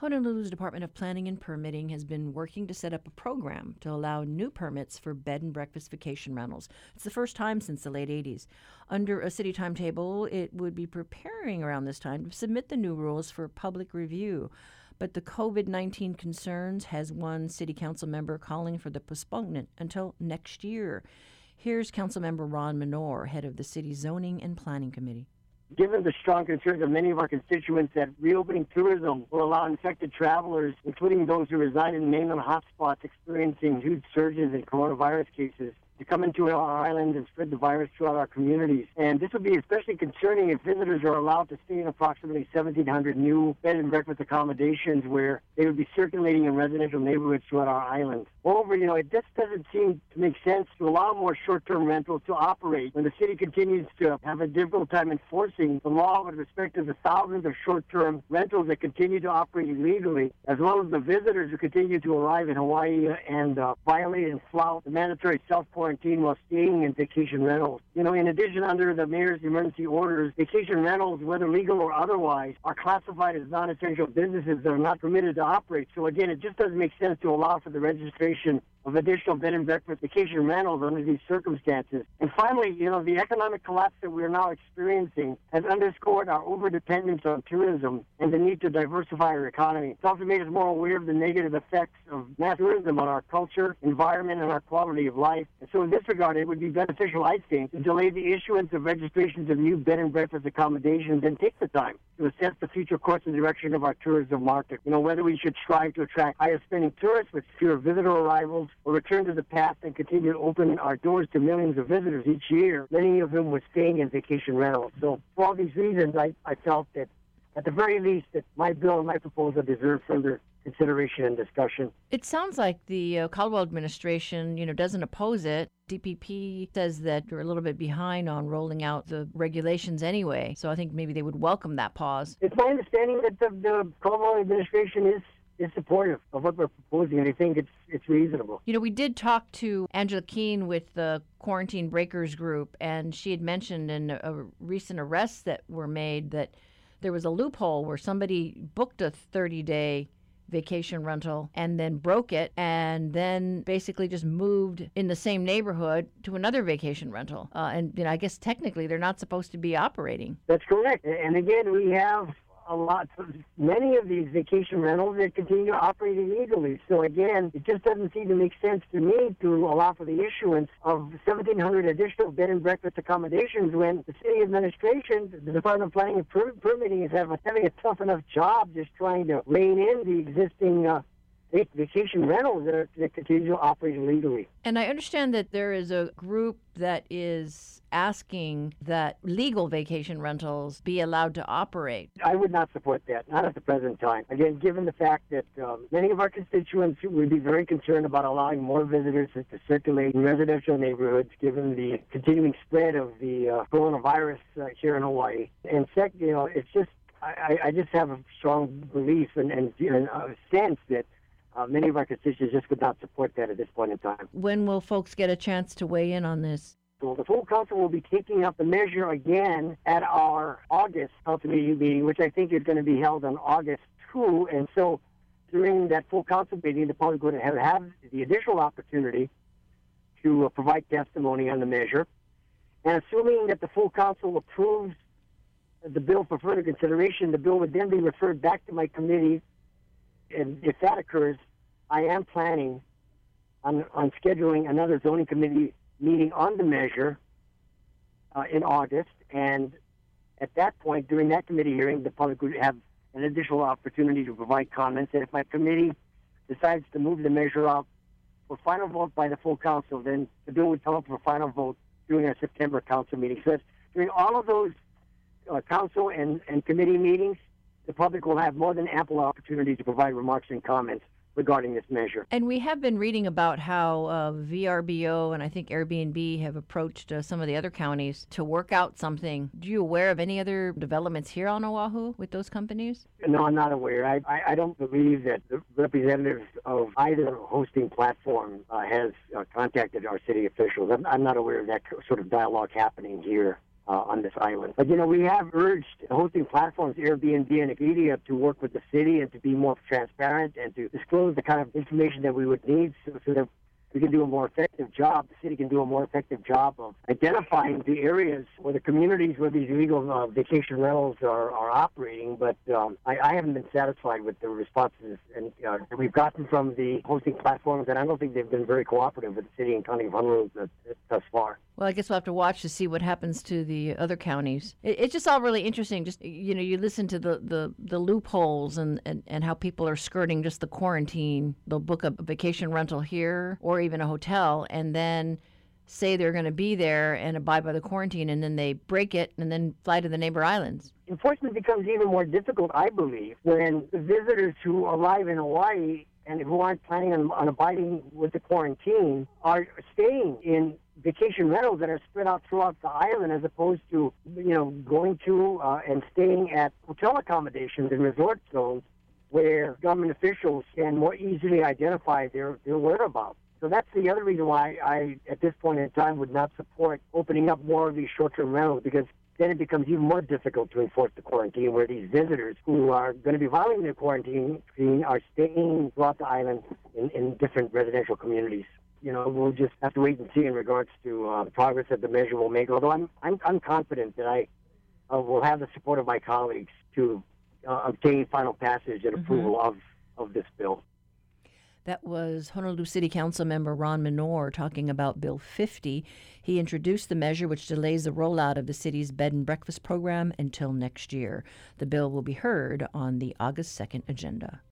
Honolulu's Department of Planning and Permitting has been working to set up a program to allow new permits for bed and breakfast vacation rentals. It's the first time since the late 80s. Under a city timetable, it would be preparing around this time to submit the new rules for public review. But the COVID-19 concerns has one city council member calling for the postponement until next year. Here's Councilmember Ron Menor, head of the city's Zoning and Planning Committee. Given the strong concerns of many of our constituents that reopening tourism will allow infected travelers, including those who reside in mainland hotspots experiencing huge surges in coronavirus cases, to come into our island and spread the virus throughout our communities. And this would be especially concerning if visitors are allowed to stay in approximately 1,700 new bed and breakfast accommodations where they would be circulating in residential neighborhoods throughout our island. Moreover, it just doesn't seem to make sense to allow more short-term rentals to operate when the city continues to have a difficult time enforcing the law with respect to the thousands of short-term rentals that continue to operate illegally, as well as the visitors who continue to arrive in Hawaii and violate and flout the mandatory self-quarantine while staying in vacation rentals. In addition, under the mayor's emergency orders, vacation rentals, whether legal or otherwise, are classified as non-essential businesses that are not permitted to operate. So again, it just doesn't make sense to allow for the registration of additional bed and breakfast vacation rentals under these circumstances. And finally, the economic collapse that we are now experiencing has underscored our overdependence on tourism and the need to diversify our economy. It's also made us more aware of the negative effects of mass tourism on our culture, environment, and our quality of life. And so in this regard, it would be beneficial, I think, to delay the issuance of registrations of new bed and breakfast accommodations and take the time to assess the future course and direction of our tourism market. Whether we should strive to attract higher spending tourists with fewer visitor arrivals or return to the past and continue to open our doors to millions of visitors each year, many of whom were staying in vacation rentals. So for all these reasons, I felt that at the very least that my bill and my proposal deserve further consideration and discussion. It sounds like the Caldwell administration, doesn't oppose it. DPP says that they're a little bit behind on rolling out the regulations anyway, so I think maybe they would welcome that pause. It's my understanding that the Caldwell administration is supportive of what we're proposing, and I think it's reasonable. We did talk to Angela Keene with the Quarantine Breakers Group, and she had mentioned in a recent arrests that were made that there was a loophole where somebody booked a 30-day vacation rental and then broke it and then basically just moved in the same neighborhood to another vacation rental. And I guess technically they're not supposed to be operating. That's correct. And again, we have many of these vacation rentals that continue to operate illegally. So again, it just doesn't seem to make sense to me to allow for the issuance of 1,700 additional bed and breakfast accommodations when the city administration, the Department of Planning and Permitting, is having a tough enough job just trying to rein in the existing vacation rentals that continue to operate illegally. And I understand that there is a group that is asking that legal vacation rentals be allowed to operate. I would not support that, not at the present time. Again, given the fact that many of our constituents would be very concerned about allowing more visitors to circulate in residential neighborhoods, given the continuing spread of the coronavirus here in Hawaii. And second, it's just, I just have a strong belief and a sense that many of our constituents just could not support that at this point in time. When will folks get a chance to weigh in on this? So the full council will be taking up the measure again at our August council meeting, which I think is going to be held on August 2. And so during that full council meeting, the public would have the additional opportunity to provide testimony on the measure. And assuming that the full council approves the bill for further consideration, the bill would then be referred back to my committee. And if that occurs, I am planning on scheduling another zoning committee meeting on the measure in August. And at that point, during that committee hearing, the public would have an additional opportunity to provide comments. And if my committee decides to move the measure up for final vote by the full council, then the bill would come up for final vote during our September council meeting. So during all of those council and committee meetings, the public will have more than ample opportunity to provide remarks and comments regarding this measure. And we have been reading about how VRBO and I think Airbnb have approached some of the other counties to work out something. Are you aware of any other developments here on Oahu with those companies? No, I'm not aware. I don't believe that the representatives of either hosting platform has contacted our city officials. I'm not aware of that sort of dialogue happening here. on this island. But, we have urged hosting platforms, Airbnb and Expedia, to work with the city and to be more transparent and to disclose the kind of information that we would need so that we can do a more effective job. The city can do a more effective job of identifying the areas or the communities where these illegal vacation rentals are operating. But I haven't been satisfied with the responses that we've gotten from the hosting platforms, and I don't think they've been very cooperative with the city and county of Honolulu thus far. Well, I guess we'll have to watch to see what happens to the other counties. It's just all really interesting. Just, you listen to the loopholes and how people are skirting just the quarantine. They'll book a vacation rental here or even a hotel and then say they're going to be there and abide by the quarantine, and then they break it and then fly to the neighbor islands. Enforcement becomes even more difficult, I believe, when the visitors who arrive in Hawaii and who aren't planning on abiding with the quarantine are staying in vacation rentals that are spread out throughout the island, as opposed to, going to and staying at hotel accommodations in resort zones where government officials can more easily identify their whereabouts. So that's the other reason why I, at this point in time, would not support opening up more of these short-term rentals, because then it becomes even more difficult to enforce the quarantine, where these visitors who are going to be violating the quarantine are staying throughout the island in different residential communities. We'll just have to wait and see in regards to progress that the measure will make. Although I'm confident that I will have the support of my colleagues to obtain final passage and approval of this bill. That was Honolulu City Council member Ron Menor talking about Bill 50. He introduced the measure which delays the rollout of the city's bed and breakfast program until next year. The bill will be heard on the August 2nd agenda.